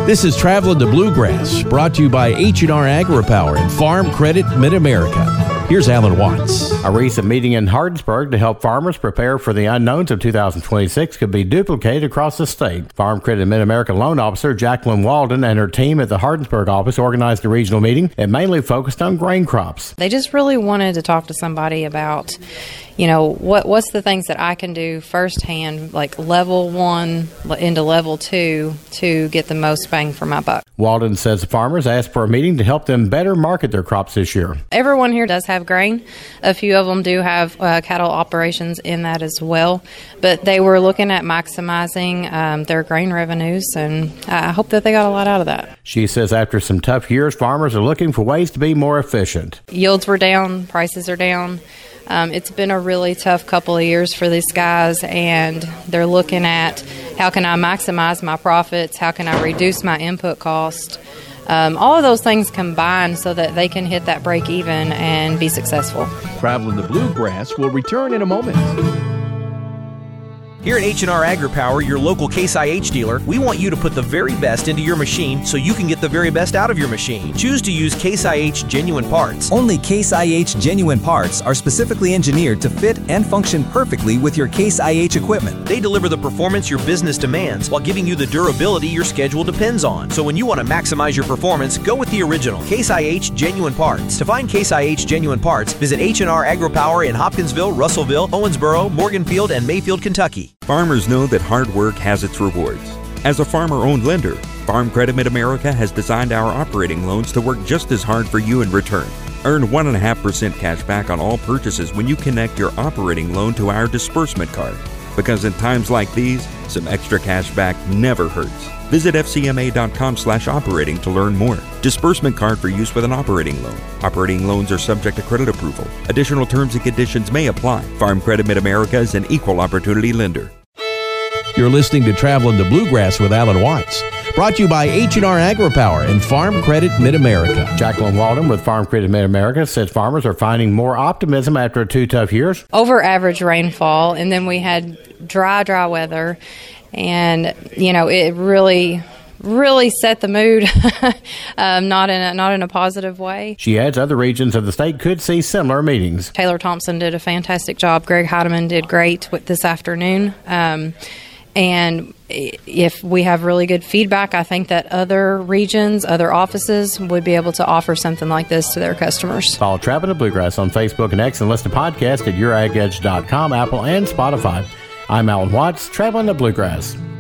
This is Traveling the Bluegrass, brought to you by H&R AgriPower and Farm Credit Mid-America. Here's Alan Watts. A recent meeting in Hardinsburg to help farmers prepare for the unknowns of 2026 could be duplicated across the state. Farm Credit Mid-America loan officer Jacqueline Walden and her team at the Hardinsburg office organized a regional meeting and mainly focused on grain crops. They just really wanted to talk to somebody about, what's the things that I can do firsthand, like level 1 into level 2, to get the most bang for my buck. Walden says the farmers asked for a meeting to help them better market their crops this year. Everyone here does have grain. A few of them do have cattle operations in that as well. But they were looking at maximizing their grain revenues, and I hope that they got a lot out of that. She says after some tough years, farmers are looking for ways to be more efficient. Yields were down, prices are down. It's been a really tough couple of years for these guys, and they're looking at how can I maximize my profits, how can I reduce my input cost. All of those things combined so that they can hit that break even and be successful. Traveling the Bluegrass will return in a moment. Here at H&R AgriPower, your local Case IH dealer, we want you to put the very best into your machine so you can get the very best out of your machine. Choose to use Case IH genuine parts. Only Case IH genuine parts are specifically engineered to fit and function perfectly with your Case IH equipment. They deliver the performance your business demands while giving you the durability your schedule depends on. So when you want to maximize your performance, go with the original Case IH genuine parts. To find Case IH genuine parts, visit H&R AgriPower in Hopkinsville, Russellville, Owensboro, Morganfield, and Mayfield, Kentucky. Farmers know that hard work has its rewards. As a farmer-owned lender, Farm Credit Mid-America has designed our operating loans to work just as hard for you in return. Earn 1.5% cash back on all purchases when you connect your operating loan to our disbursement card. Because in times like these, some extra cash back never hurts. Visit fcma.com/operating to learn more. Disbursement card for use with an operating loan. Operating loans are subject to credit approval. Additional terms and conditions may apply. Farm Credit Mid-America is an equal opportunity lender. You're listening to Traveling the Bluegrass with Alan Watts, brought to you by H&R AgriPower and Farm Credit Mid-America. Jacqueline Walden with Farm Credit Mid-America says farmers are finding more optimism after 2 tough years. Over average rainfall, and then we had dry weather, and it really set the mood, not in a positive way. She adds other regions of the state could see similar meetings. Taylor Thompson did a fantastic job. Greg Heidemann did great this afternoon. And if we have really good feedback, I think that other regions, other offices would be able to offer something like this to their customers. Follow Traveling the Bluegrass on Facebook and X and listen to podcasts at YourAgEdge.com, Apple, and Spotify. I'm Alan Watts, Traveling the Bluegrass.